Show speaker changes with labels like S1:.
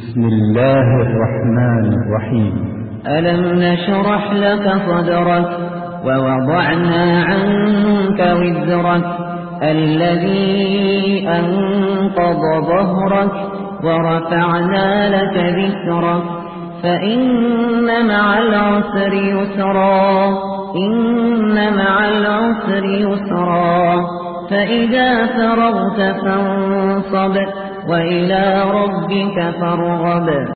S1: بسم الله الرحمن الرحيم.
S2: ألم نشرح لك صدرك ووضعنا عنك وزرك الذي أنقض ظهرك ورفعنا لك ذكرك فإن مع العسر يسرا إن مع العسر يسرا فإذا فرغت فانصب وإلى ربك فارغب.